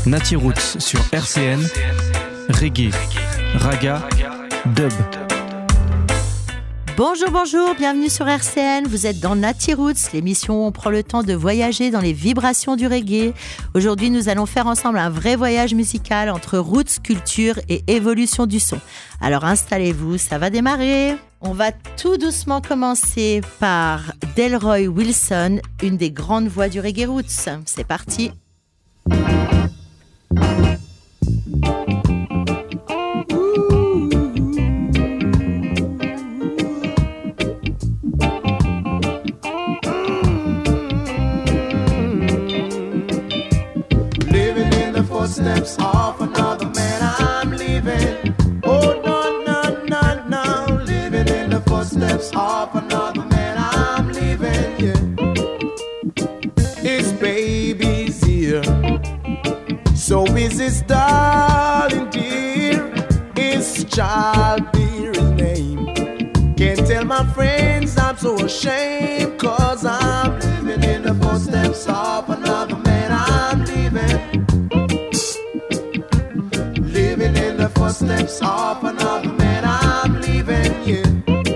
Nati Roots sur RCN, reggae, raga, dub. Bonjour, bienvenue sur RCN, vous êtes dans Nati Roots, l'émission où on prend le temps de voyager dans les vibrations du reggae. Aujourd'hui, nous allons faire ensemble un vrai voyage musical entre roots, culture et évolution du son. Alors installez-vous, ça va démarrer. On va tout doucement commencer par Delroy Wilson, une des grandes voix du reggae roots. C'est parti. Steps off another man, I'm leaving. Oh no, living in the footsteps of another man, I'm leaving. Yeah, his baby's here, so is his darling dear. His child bear his name. Can't tell my friends I'm so ashamed, 'cause I'm living in the footsteps of another man, I'm leaving. Footsteps of another man, I'm leaving, yeah.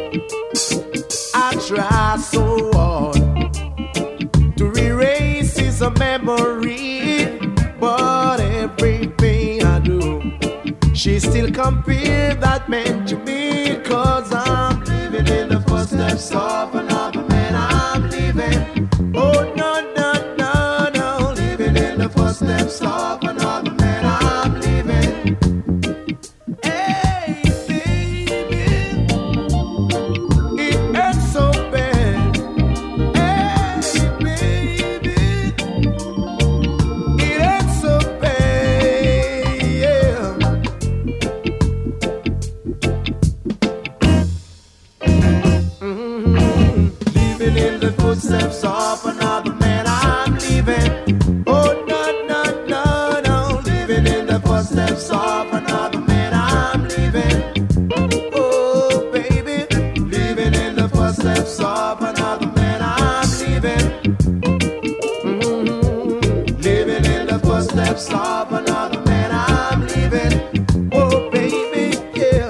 I try so hard to erase his memory, but everything I do, she still compare that man to me, 'cause I'm living in the footsteps of another man, I'm leaving. Oh no, living in the footsteps of another man, I'm leaving. Footsteps of another man, I'm leaving. Oh no, living in the footsteps of another man, I'm leaving. Oh baby, living in the footsteps of another man, I'm leaving. Living in the footsteps of another man, I'm leaving. Oh baby, yeah.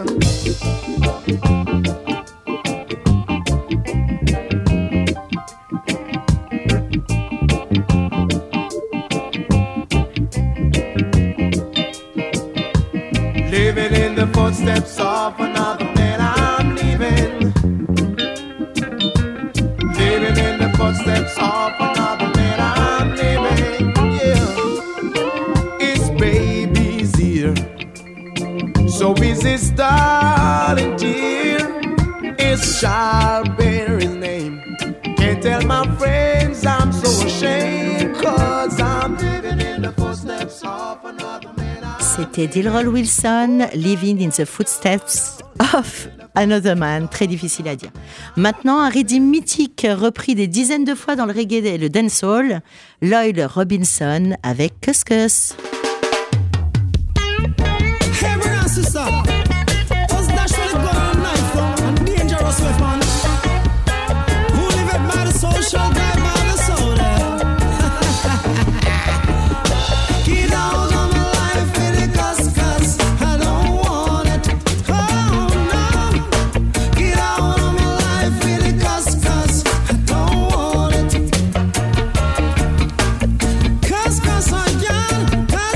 Living in the footsteps of another man, I'm leaving. Living in the footsteps of another man, I'm leaving. Yeah, his baby's here, so is his darling dear. His child bear his name. Can't tell my friends I'm so ashamed, 'cause I'm living in the footsteps of another man. C'était Delroy Wilson, Living in the Footsteps of Another Man, très difficile à dire. Maintenant, un rythme mythique repris des dizaines de fois dans le reggae et le dancehall, Lloyd Robinson avec Kus Kus. Hey, brother, sister, us dash with the gun and knife and dangerous weapon. Who live it by the social, die by the soda. Get out of my life with the Kus, I don't want it. Oh no, get out of my life with the Kus, I don't want it. Kus again.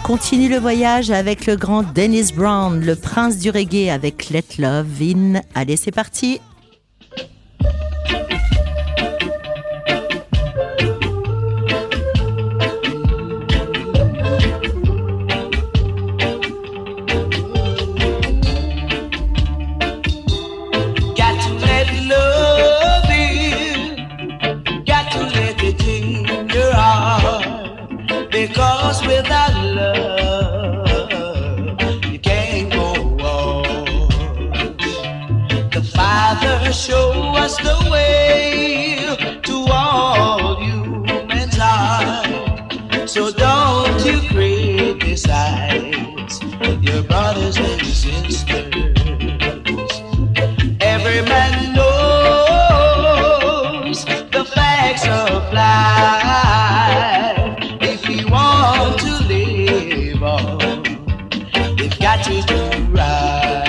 continue le voyage avec le grand Dennis Brown, le prince du reggae avec Let Love In. Allez, c'est parti. Because without love, you can't go on. The Father show us the way to all humans' heart. So don't you criticize your brothers and sisters. Every man knows the facts of life. Got to do right.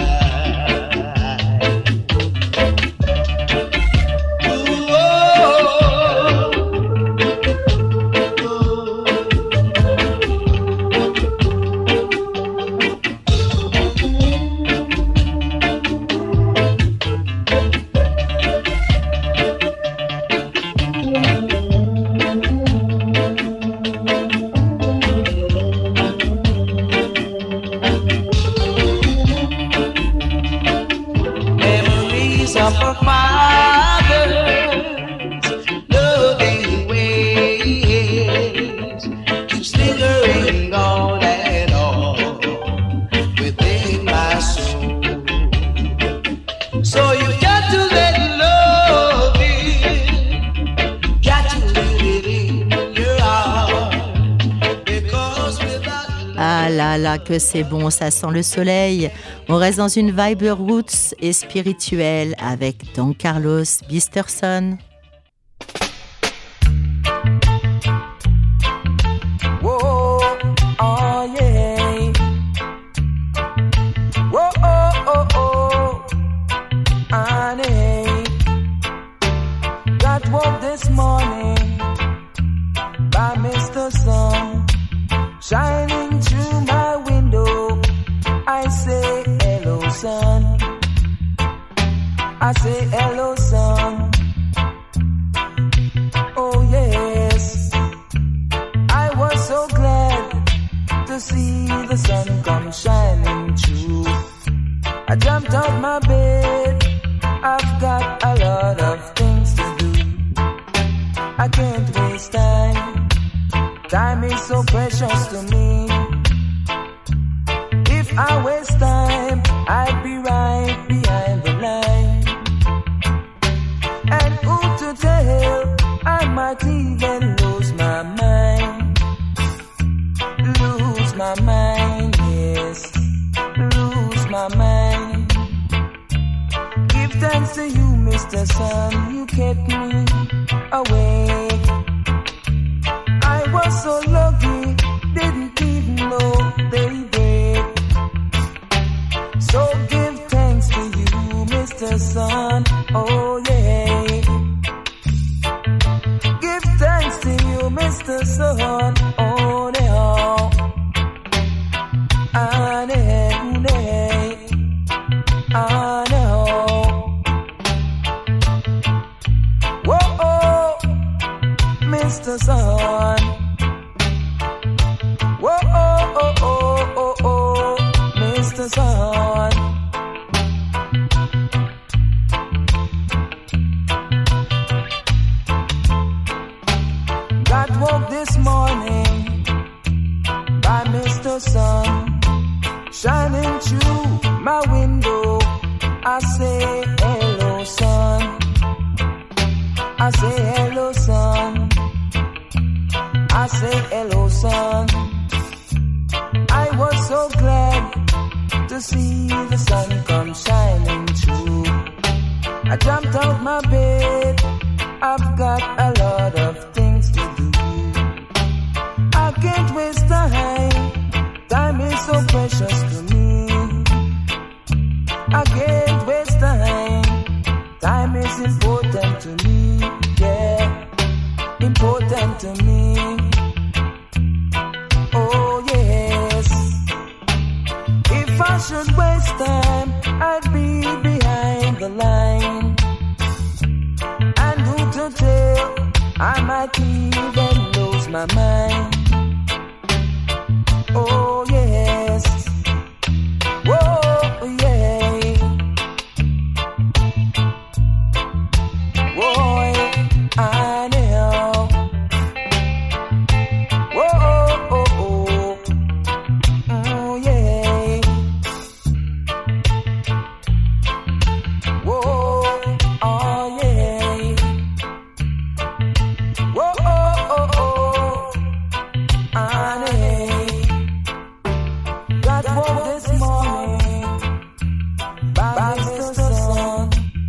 Que c'est bon, ça sent le soleil. On reste dans une vibe roots et spirituelle avec Don Carlos Bisterson. Whoa, oh yeah. Whoa, oh, oh, oh. Honey. Got woke this morning by Mr. Sun shining through my window. I say hello sun. I say hello sun. Oh yes, I was so glad to see the sun come shining through. I jumped out my bed, I've got a lot of things to do. I can't waste time, time is so precious to me. If I waste time, I'd be right behind the line. And who to tell, I might even lose my mind. Lose my mind, yes, lose my mind. Give thanks to you, Mr. Sun, you kept me awake. I was so lucky, didn't even know they did. So give thanks to you, Mr. Sun, oh yeah. Give thanks to you, Mr. Sun, oh yeah. I know. Whoa, oh, Mr. Sun. Whoa, oh, oh, oh, oh, oh, Mr. Sun. Got woke this morning by Mr. Sun shining through my window. I say hello, sun. I say hello, sun. I say hello, sun. I was so glad to see the sun come shining through. I jumped out my bed, I've got a lot of things to do. I can't waste time, time is so precious to me. I can't waste time, time is important to me, yeah, important to me. Oh yeah. should waste time, I'd be behind the line. And who to tell, I might even lose my mind. Oh yes, whoa yeah, boy I know. Whoa oh yeah, whoa oh yeah, whoa I know. God woke this morning by Mr. Sun.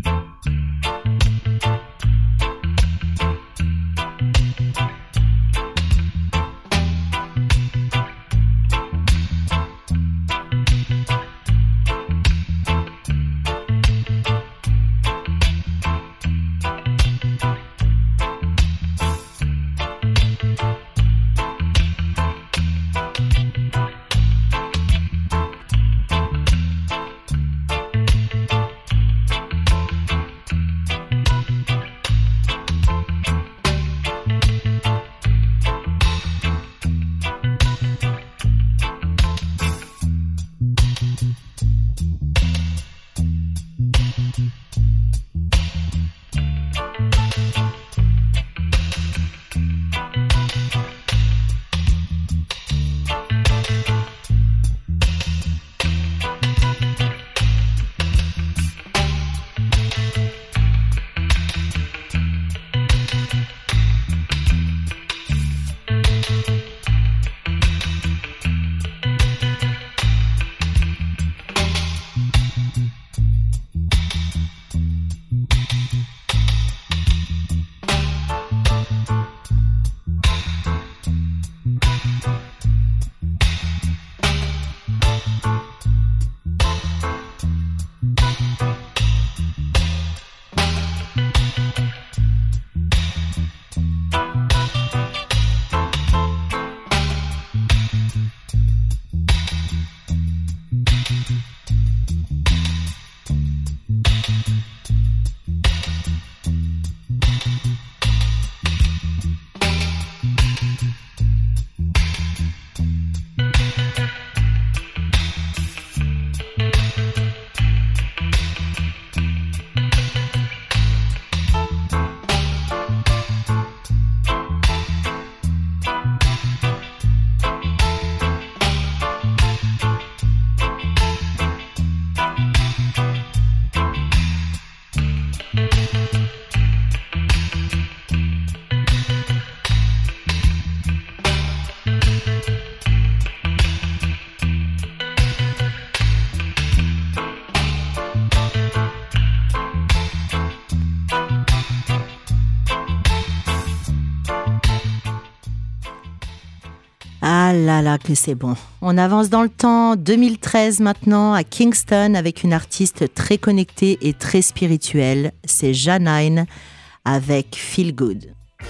Ah là là, que c'est bon. On avance dans le temps, 2013 maintenant, à Kingston, avec une artiste très connectée et très spirituelle. C'est Janine avec Feel Good.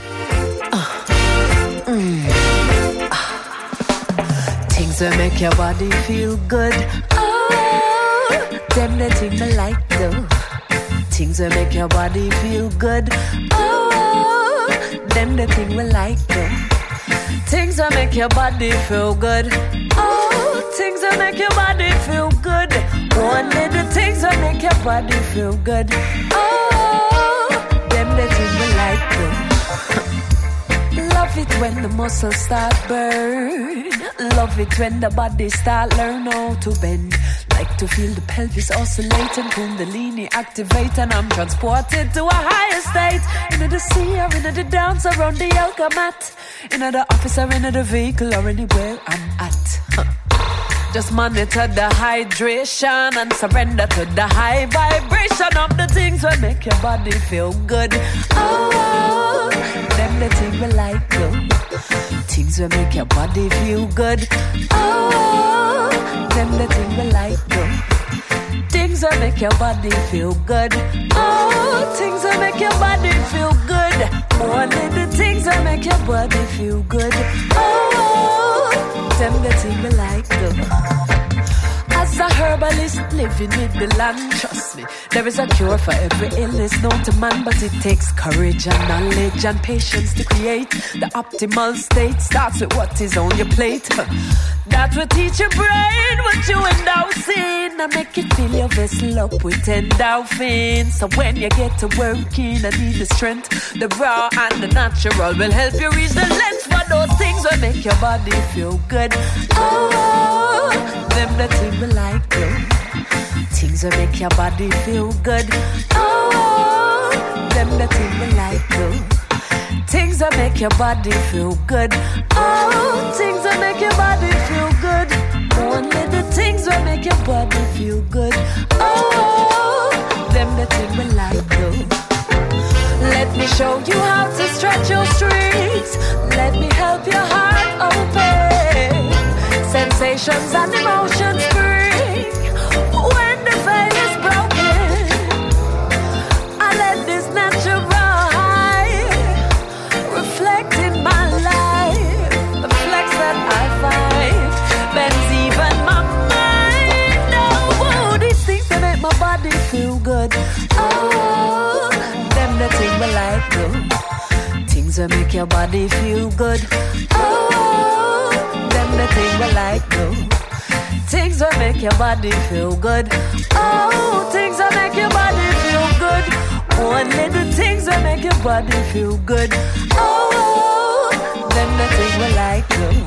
Things that make your body feel good. Oh, them the thing I like though. Things that make your body feel good. Oh, them the thing we like though. Things that make your body feel good. Oh, things that make your body feel good. Only the things that make your body feel good. Oh, them the thing we like though. Love it when the muscles start burn. Love it when the body start learn how to bend. Like to feel the pelvis oscillate and kundalini activate, and I'm transported to a higher state. Into the sea or into the dance around the yoga mat. Into the office or into the vehicle or anywhere I'm at. Just monitor the hydration and surrender to the high vibration of the things that make your body feel good. Oh, them the things we like though. Things that make your body feel good. Oh, them the things we like though. Things that make your body feel good. Oh, things that make your body feel good. Only the things that make your body feel good. Oh, them the things we like though. As was a herbalist living with the land. Trust me, there is a cure for every illness known to man, but it takes courage and knowledge and patience to create the optimal state. Starts with what is on your plate. That will teach your brain what you endorse in and make it fill your vessel up with endorphins. So when you get to working and need the strength, the raw and the natural will help you reach the length for those things will make your body feel good. Oh, them the things we like though. Things will make your body feel good. Oh, them the things we like though. Things that make your body feel good. Oh, things that make your body feel good. Only the things that make your body feel good. Oh, them the things we like though. Let me show you how to stretch your strings. Let me help your heart open. Sensations and emotions spring when the veil is broken. I let this natural reflect in my life, the flex that I find bends even my mind. Oh, these things that make my body feel good. Oh, them the things I like though. Things that make your body feel good. Oh, them the things I like though. Things that make your body feel good. Oh, things that make your body feel good. Only the things that make your body feel good. Oh, them the things we like though.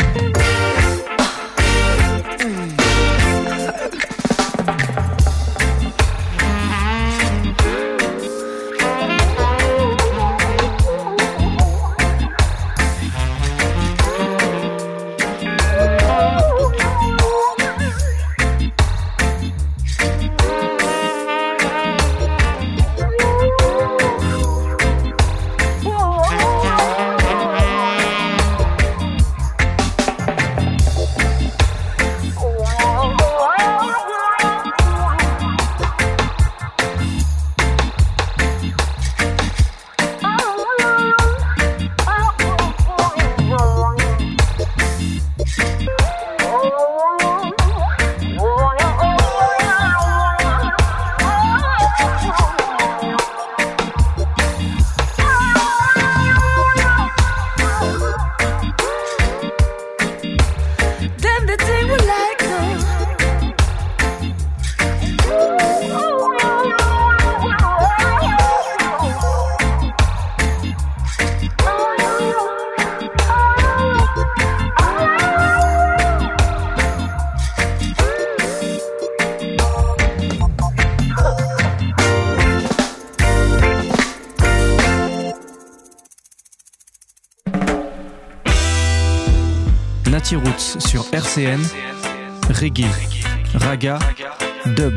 Roots sur RCN, reggae, raga, dub.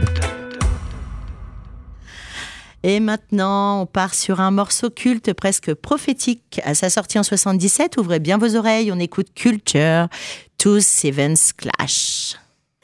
Et maintenant, on part sur un morceau culte presque prophétique. À sa sortie en 77, ouvrez bien vos oreilles, on écoute Culture, Two Sevens Clash.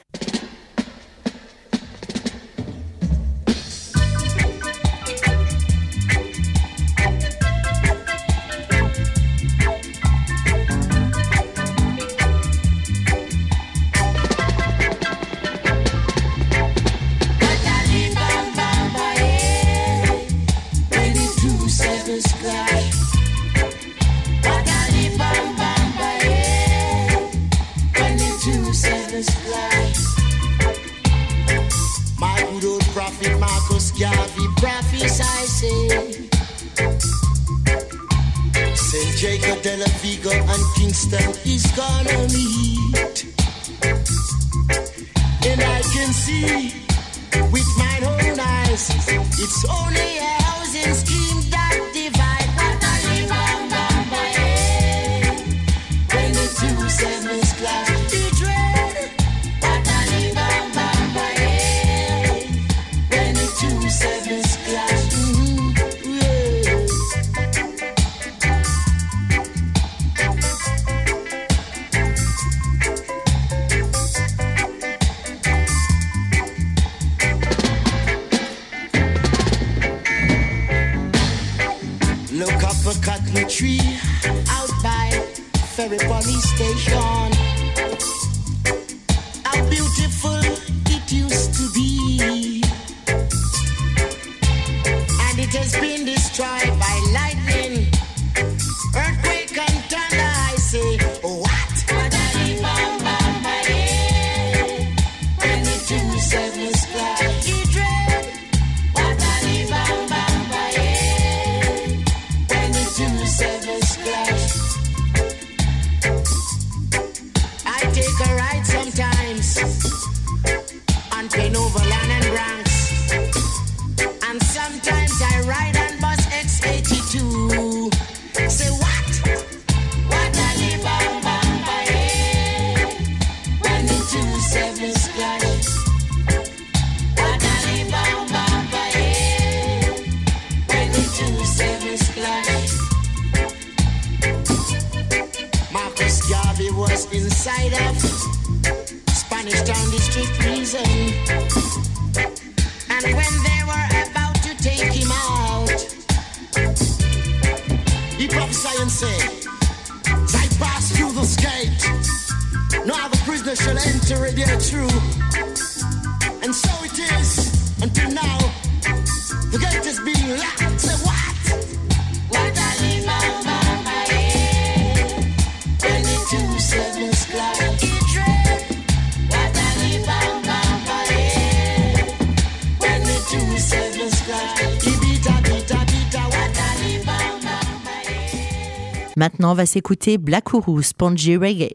St. Jacob, Della Vigo, and Kingston is gonna meet. And I can see with my own eyes, it's only a housing scheme that divide. When the 2 sevens clash, the dread. When the 2 sevens clash. Look up a cotton tree out by Ferry Police Station. How beautiful was inside of Spanish Town District prison. And when they were about to take him out, he prophesied and said, as I pass through this gate, no other prisoner shall enter it there through. And so it is until now. The gate is being locked. Say what? What I live on my head. 22/7 o'clock. What I live on my head. 22/7 o'clock. What I live on my head. Maintenant, on va s'écouter Black Uhuru, Spongy Reggae.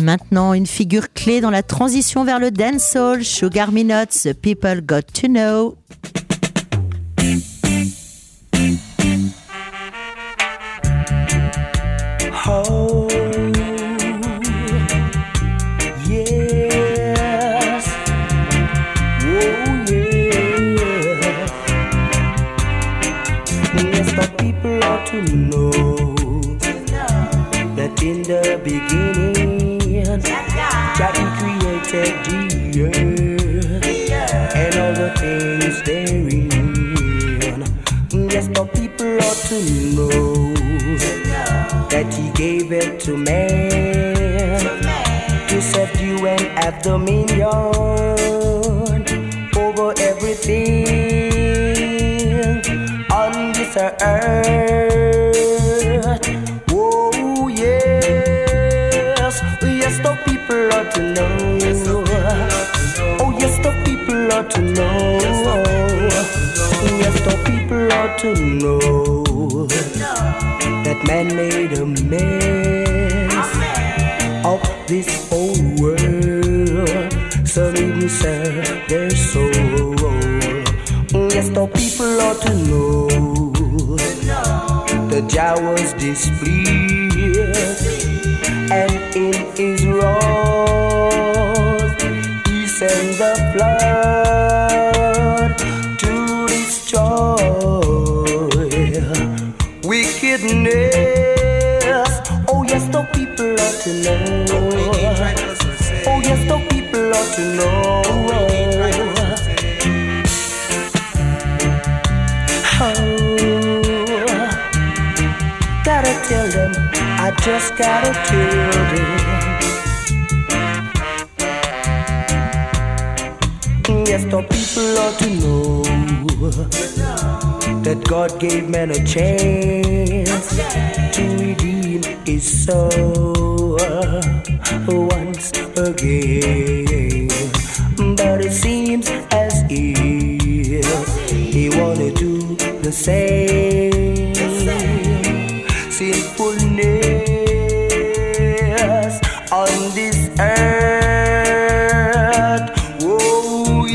maintenant, une figure clé dans la transition vers le dancehall, Sugar Minott, The People Got to Know. Oh, yes. Oh, yeah. Yes, the people ought to know that in the beginning, Jah created the earth and all the things therein. Yes, the people ought to know that He gave it to man to subdue and have dominion over everything on this earth. Oh yes, yes, the people ought to know. Oh yes, the people ought to know. Yes, the people ought to know that man made a mess of this whole world. Some even sell their soul. Yes, the people ought to know that Jah was displeased, and in His wrath He sent the flood to destroy wickedness. Oh yes, the people ought to know. Oh yes, the people ought to know. Oh, gotta tell them, I just gotta tell them. Yes, the people ought to know that God gave man a chance to redeem his soul once again. But it seems as if he wanna do the same. Sinfulness on this earth. Oh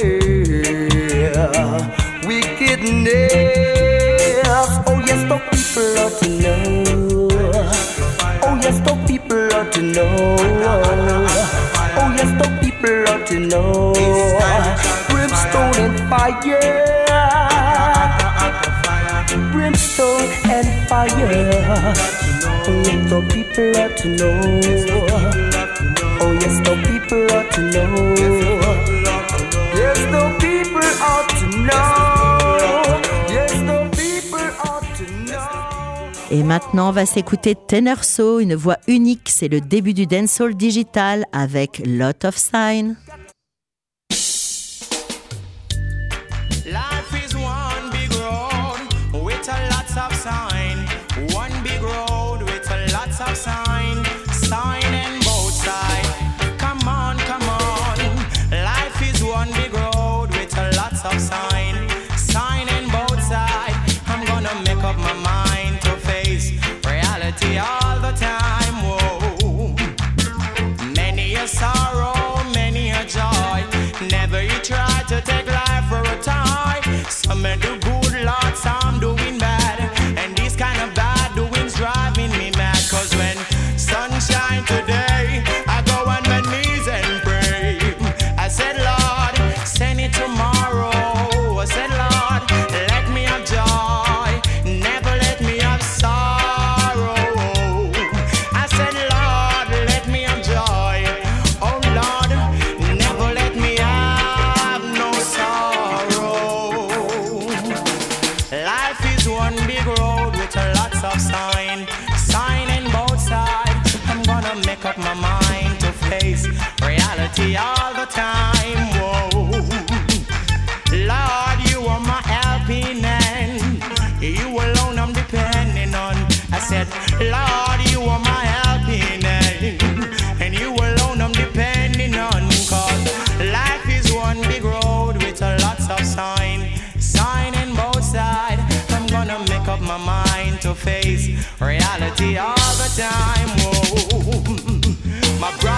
yeah, wickedness. Oh yes, the people ought to know. Oh yes, the people ought to know. Oh yes, the people ought to know. Brimstone and fire. Brimstone and fire. Oh yes, the people ought to know. Oh yes, the people ought to know. Yes, the people ought to know. Yes, the people ought to know. Et maintenant, on va s'écouter Tenor So, une voix unique. C'est le début du dancehall digital avec Lot of Sign. Life is one big road with a lots of sign. One big road with a lots of sign. Sign in both sides. Come on, come on. Life is one big road with a lots of sign. Sign in both sides. I'm gonna make up my mind to face reality all the time. Whoa. Many a sorrow, many a joy. Never you try to take life for a toy. Some may do good, Lord, some doing bad. And these kind of bad doings driving me mad. Cause when sunshine today, I go on my knees and pray. I said, Lord, send it tomorrow. I said, Lord, let me have joy. Never let me have sorrow. I said, Lord, let me have joy. Oh Lord, never let me have no sorrow. Life is one big road with a lots of sign. Sign in both sides. I'm gonna make up my mind to face reality all the time. Whoa. Lord, you are my helping hand. You alone I'm depending on. I said, Lord, you are my helping hand. And you alone I'm depending on. Cause life is one big road with a lots of sign. Sign in both sides. I'm gonna make up my mind to face reality all the time. Whoa. My brother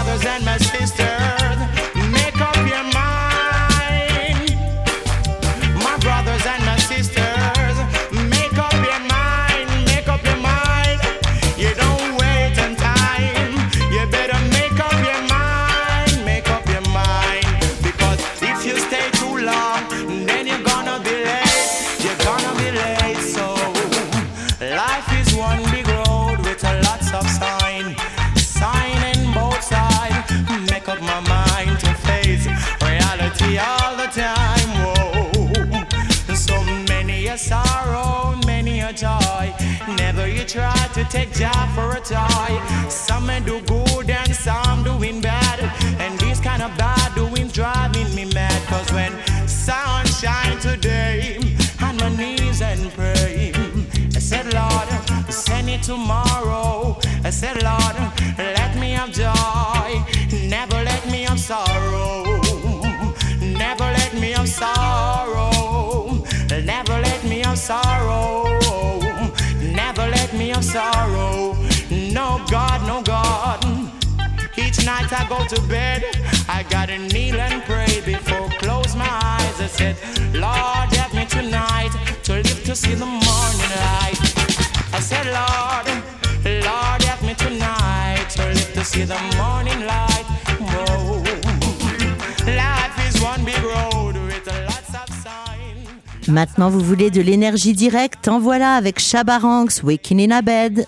time. Whoa, so many a sorrow, many a joy. Never you try to take job for a toy. Some may do good and some doing bad, and this kind of bad doing driving me mad. Cause when sun shine today, on my knees and pray, I said, Lord, send it tomorrow. I said, Lord, let me have joy, never let me have sorrow. Never let me have sorrow. Never let me have sorrow. Never let me have sorrow. No God, no God. Each night I go to bed, I gotta kneel and pray before close my eyes. I said, Lord, help me tonight to live to see the morning light. I said, Lord, Lord, help me tonight to live to see the morning light. Whoa. Life is one big road with lots of signs. Maintenant, vous voulez de l'énergie directe? En voilà avec Shabba Ranks, Waking in a Bed.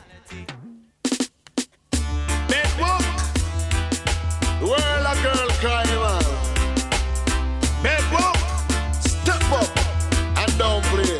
World a girl cry, man. Bedrock, step up and don't play.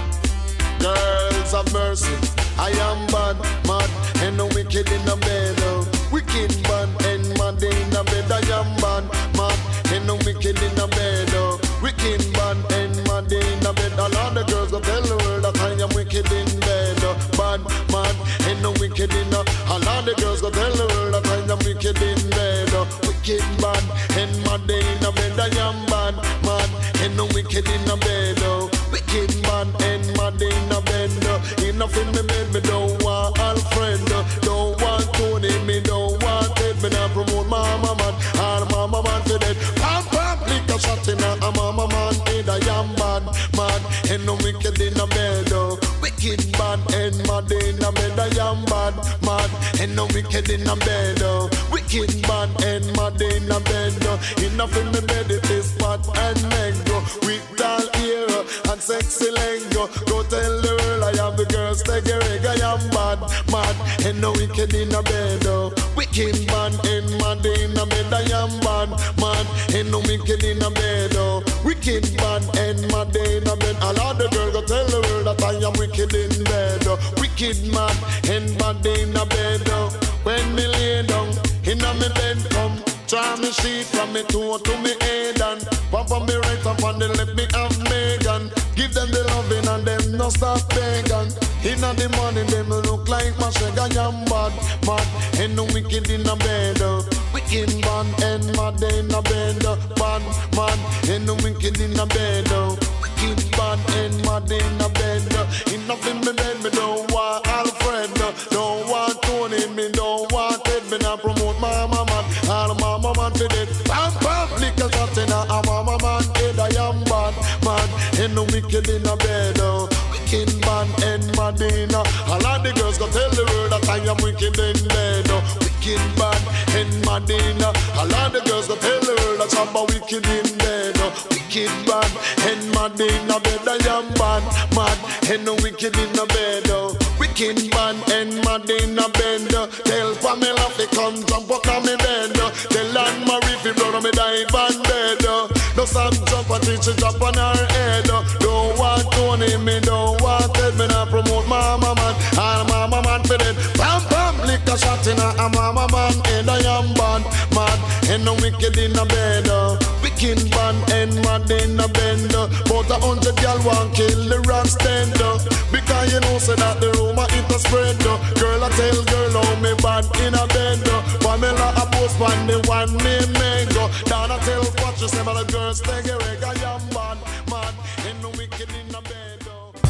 Girls of mercy, I am bad, mad, and no wicked in the bed. Wicked bad and mad in the bed. I am bad, mad, and no wicked in the bed. Wicked bad and mad in the bed. All of the girls go tell the world that I am wicked in bed. Bad, mad, and no wicked in the. All of the girls go tell the world that I am wicked in bed. Wicked bad and mad in the bed. I am bad, mad, and no wicked in the bed. Wicked bad and mad in the bed. Enough in the bed, me don't want Alfred. Don't want Tony, me don't want Ted. Me not promote Mama Man, or Mama Man for that. Pam pam, lick a shot in a Mama Man head. I am bad, mad, and no wicked in the bed. Wicked bad and mad in the bed. I am bad, mad, and no wicked in the bed. Wicked bad and mad in the bed. Enough in the bed, it is fat and mango. With tall ear and sexy leg. Go tell the world I am the girls take a reg. I am bad, mad, and no wicked in the bed. Wicked bad and mad in the bed. I am bad, mad, and no wicked in the bed. Wicked bad and mad in the bed. All of the girls go tell the world that I am wicked in bed. Wicked mad and mad in the bed. When me lay down in a me bed, come try me sheet from me toe to me head and pop on me right up on the left me have Megan. Give them the loving and them no stop begging. In the morning them look like my shag. I am bad, mad, and no wicked in the bed. Wicked bad and mad in the bed. Bad, mad, and no wicked in the bed. Wicked bad and mad in the bed. Enough in the bed, me don't want Alfred. Don't want Tony, me don't want Ted. Me not promote Mama Man, or Mama Man for that. Pam pam, lick a shot in a Mama Man head. I am bad, mad, and no wicked in the bed. Wicked bad and mad in a. All of the girls go tell the world that I am wicked in bed. Wicked bad and mad in a. All of the girls go tell the world that I'm wicked in bed. Wicked bad and mad in a bed. I am bad, mad, and no wicked in the bed. Wicked bad and mad in a bed. Tell Pamela to come jump up on me bed. Tell Anne Marie fi blow me dive on bed. No stop jump and teach it up on her head. Don't want Tony, me don't want Ted. Me not promote Mama Man, or Mama Man for that. Pam pam, lick a shot in a Mama Man head. I am bad, mad, and no wicked in a bed. Wicked bad and mad in a bed. About 100 y'all want kill the rock stand. Because you know say that the rumor it a spread. Girl I tell girl how me bad in a bed. Pamela a post on the one me make. Down I tell what you say about the girls take a reg. I am bad, mad, and no wicked in a bed.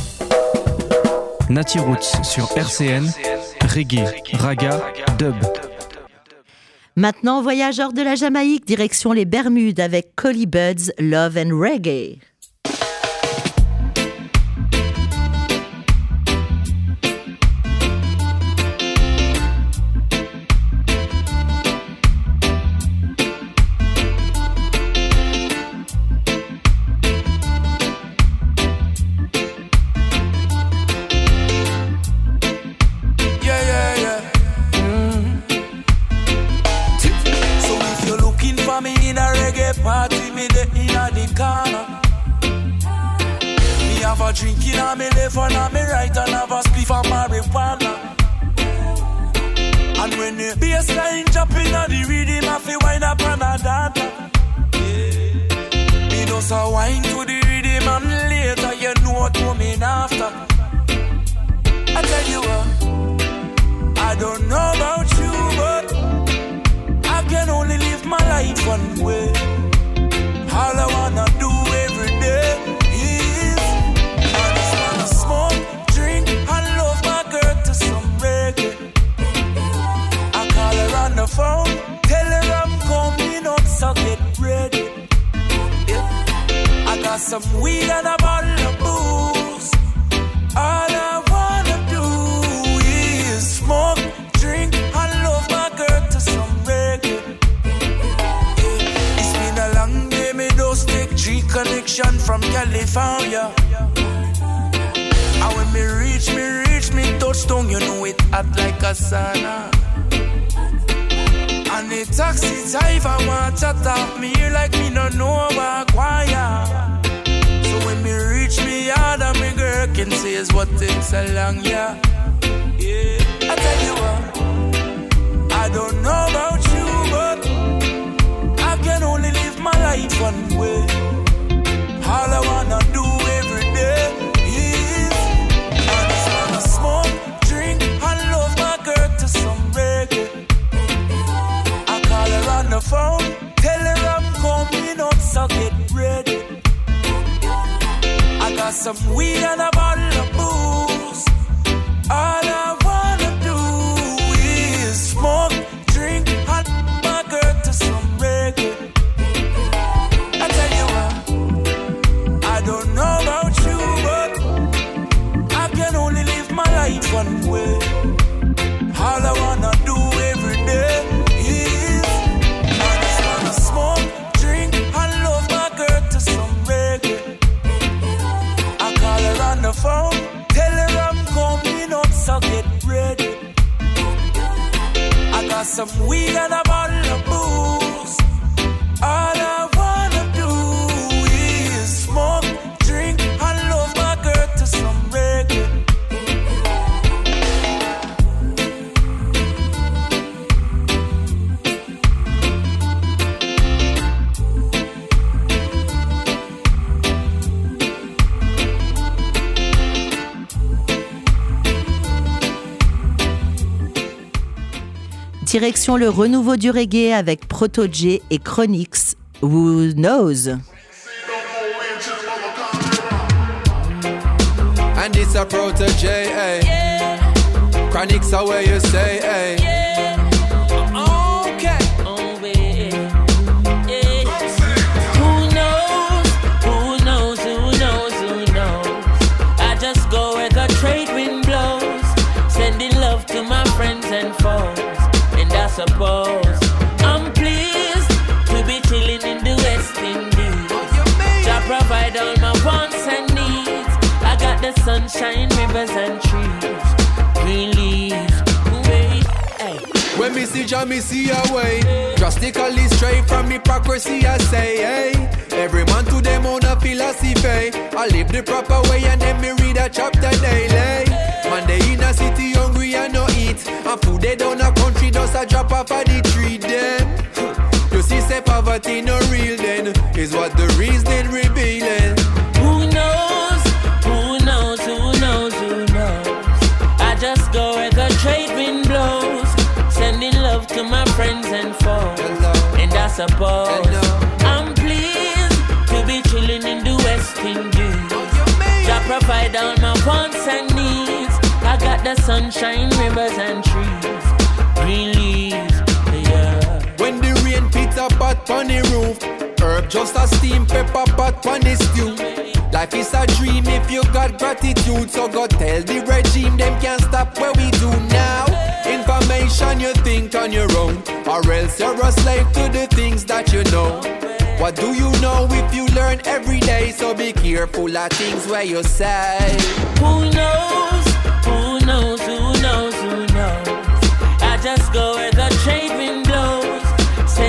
Natty Roots sur RCN, reggae, raga, dub. Maintenant, voyageurs de la Jamaïque, direction les Bermudes avec Collie Buddz, Love and Reggae. Party me there in the corner. Me have a drink in me left and on me right and have a spliff of marijuana. And when the bassline jump in the rhythm, I feel wind up on a data. Me just a wine to the rhythm and later you know what coming after. I tell you what, I don't know about you, but I can only live my life one way. All I wanna do every day is I just wanna smoke, drink, and love my girl to some reggae. I call her on the phone, tell her I'm coming up, so get ready. Yeah. I got some weed and a bottle of booze. All I wanna do is smoke, drink, and love my girl to some reggae. It's been a long day, me just take G connection from California. And when me reach, me touchdown, you know it hot like a sauna. And the taxi driver want to talk me here like me no know about choir. So when me reach me yard and me girl can say is what takes a long, yeah. I tell you what, I don't know about you, but I can only live my life one way. All I wanna do every day is I just wanna smoke, drink, and love my girl to some reggae. I call her on the phone, tell her I'm coming up, so get ready. I got some weed and a bottle of booze. All I wanna do is smoke, drink, and my girl to some reggae. I tell you what, I don't know about you, but I can only live my life one way. All I wanna do every day is I just wanna smoke, drink, and love my girl to some reggae. I call her on the phone, tell her I'm coming up, so get ready. I got some weed and a bottle of booze. All I wanna do is smoke, drink, and love my girl to some reggae. Direction le renouveau du reggae avec Proto J et Chronix. Who knows? And it's a Proto J, eh? Yeah. Chronix are where you say, eh? Yeah. Okay. Oh, yeah. Yeah. Who knows? Who knows? Who knows? Who knows? I just go where the trade wind blows, sending love to my friends and foes. I suppose I'm pleased to be chilling in the West Indies. Jah provide all my wants and needs. I got the sunshine, rivers and trees, green leaves. Wait, hey. When me see Jah, me see a way. Drastically straight from hypocrisy, I say, hey. Every man to them own a philosophy. I live the proper way and then me read a chapter daily. Man, they in a city hungry and no eat. And food they down a country just a drop off of the tree then. You see say poverty no real then, is what the reason revealing. Who knows? Who knows? Who knows? Who knows? I just go where the trade wind blows, sending love to my friends and foes. Hello. And I suppose Hello. I'm pleased to be chilling in the West Indies. Jah provide all my wants and needs. I got the sunshine, rivers and trees, green leaves, yeah. When the rain pits a pot on the roof, herb just a steam pepper pot on the stew. Life is a dream if you got gratitude, so go tell the regime them can't stop what we do now. Information you think on your own, or else you're a slave to the things that you know. What do you know if you learn every day? So be careful of things where you say. Who knows? Who knows? Who knows? Who knows? I just go where the trade wind blows, sending love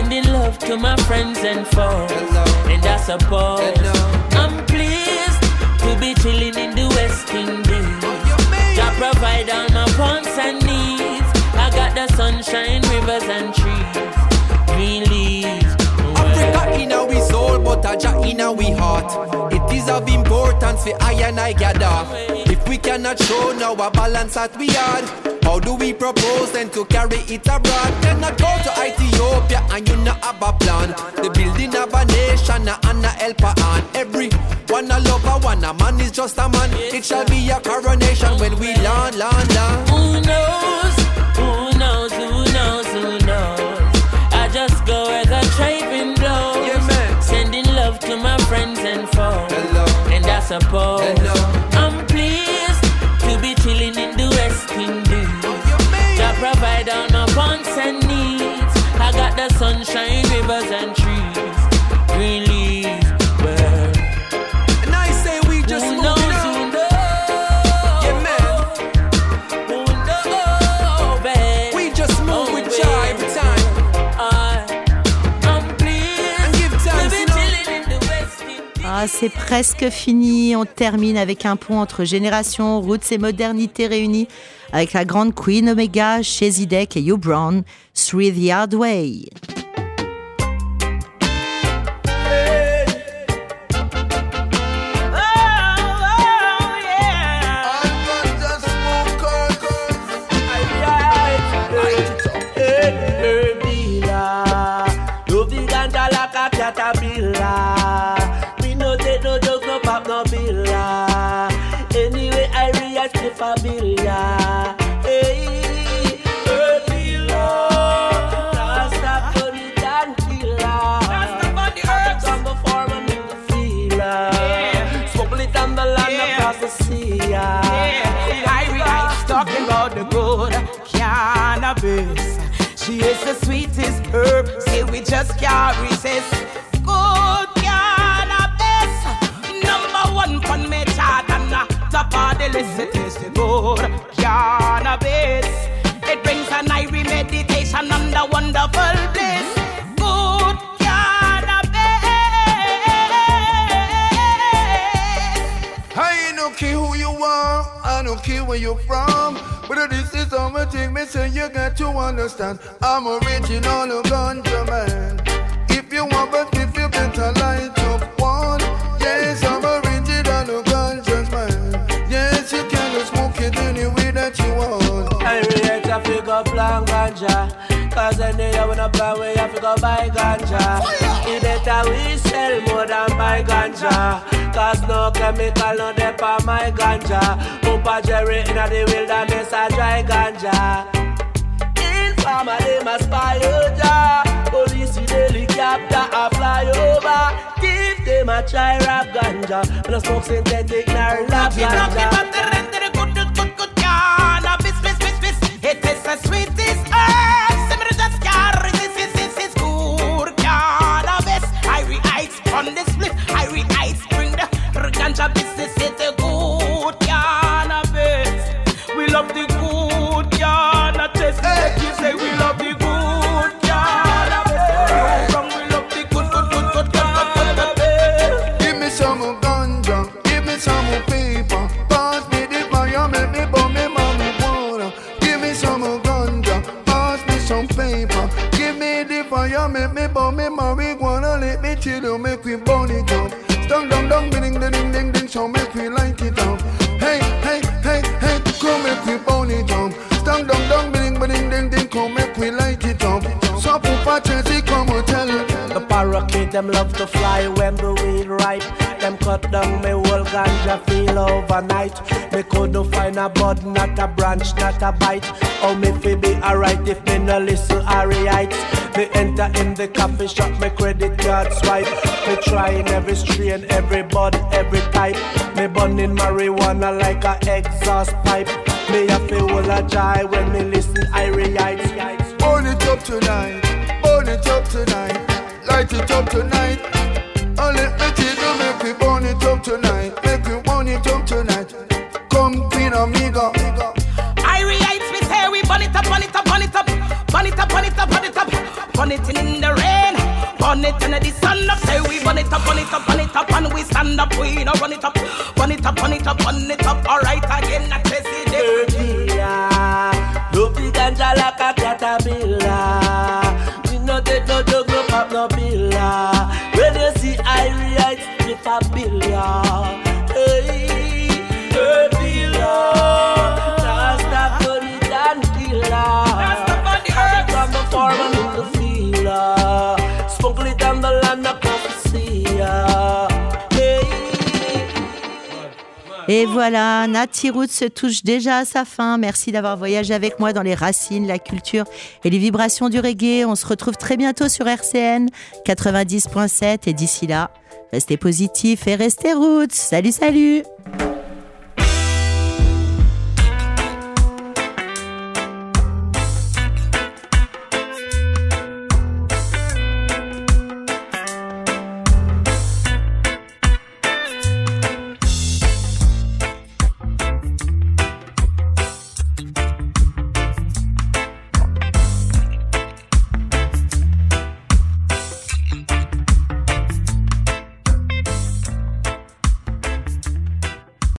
love to my friends and foes. And I suppose I'm pleased to be chilling in the West Indies. Jah provide all my wants and needs. I got the sunshine, rivers and trees. Green leaves. Africa in our soul, but a Jah in our heart. It is of importance for I and I gather. If we cannot show now a balance that we had, how do we propose then to carry it abroad? Cannot go to Ethiopia and you not have a plan. The building of a nation and a helper on. Every one a lover, one a man is just a man. It shall be a coronation when we land. Who knows? Who knows? Who knows? Who knows? I just go where the trade wind blows. Yeah, man. Sending love to my friends and foes. Hello. And I suppose Hello. I'm pleased to be chilling in the West Indies. Jah provide all my wants and needs. I got the sunshine, rivers and trees. Green leaves, well. And I say we just who move knows, now. who knows? Yeah, man. Who knows, babe? We just move with Jah every time. I'm pleased And give to thanks, be you know. chilling in the West Indies. Ah, c'est presque fini. On termine avec un pont entre générations, roots et modernité réunies avec la grande Queen Omega, Shezidek et Hugh Brown, Three the Hard Way. We no take no jokes, no pop, no billa. Anyway, I react if I billa. Hey, billa. Rasta put it and killer. Rasta on the farm and in the field. Smuggle it on the land across the sea. I react talking about the good cannabis. She is the sweetest herb. Say we just can't resist. Good cannabis, number one on me chart and top of the list. It is the good cannabis. It brings an Irie meditation and a wonderful bliss. Good cannabis. I don't care who you are, I don't care where you're from. But this is something me say you got to understand. I'm original ganja man. If you want but if you better light up one. Yes, I'm original ganja man. Yes, you can smoke it any way that you want. I react to figure plan ganja. Cause any day when I plan we have to go buy ganja. It better we sell more than buy ganja. Cause no chemical no dep on my ganja. Pumpa Jerry in the wilderness a dry ganja. In farmer they must buy ya. Police in helicopter a fly over. Give them a try rap ganja. When I smoke synthetic nor lab ganja. Good cannabis, it is the sweetest herb. Simmer just can't resist. This good cannabis. Irie Heights on the split. Irie Heights bring the ganja business. It's the good cannabis. We love the good cannabis. Like you say, we love the good cannabis. We love the good cannabis. Give me some ganja, give me some paper. Pass me the fire, make me burn me marijuana. Give me some ganja, pass me some paper. Give me the fire, make me burn me marijuana. Let me chill, make we burn it up. Dong dong dong, ding ding ding ding, so make we light it up. Hey hey hey hey, come make we burn it up. Dong dong dong, ding ding ding, come make we light it up. So Papa Chelsea, come and tell it. The parakeet them love to fly when the weed ripe. Them cut down me whole ganja feel overnight. Me couldn't find a bud, not a branch, not a bite. Oh me fi be alright if me no listen Irie Heights. Me enter in the coffee shop, me credit card swipe. Me trying every strain, every bud, every type. Me burning marijuana like a exhaust pipe. Me a feel all a joy when me listen Irie Heights. Burn it up tonight, burn it up tonight, light it up tonight. Oh, let me tell you, make we burn it up tonight, make we burn it up tonight. Come, Queen Amiga. Irie Heights, we say we burn it up, burn it up, burn it up, burn it up, burn it up, burn it up, burn it in the rain, we stand up, say we burn it up, burn it up, burn it up, and we stand up, we no run it up, burn it up, burn it up, burn it up. Alright again, I test it. No big ganja like a caterpillar. We no take no dog, no pop, no pillar. When you see Irie, it's with a billion. Hey, her pillar. Just a gun it and killer. That's the body herb. From the farm and in the field. Sprinkle it on the land of prophecy. Et voilà, Nati Roots se touche déjà à sa fin. Merci d'avoir voyagé avec moi dans les racines, la culture et les vibrations du reggae. On se retrouve très bientôt sur RCN 90.7 et d'ici là, restez positifs et restez roots. Salut, salut!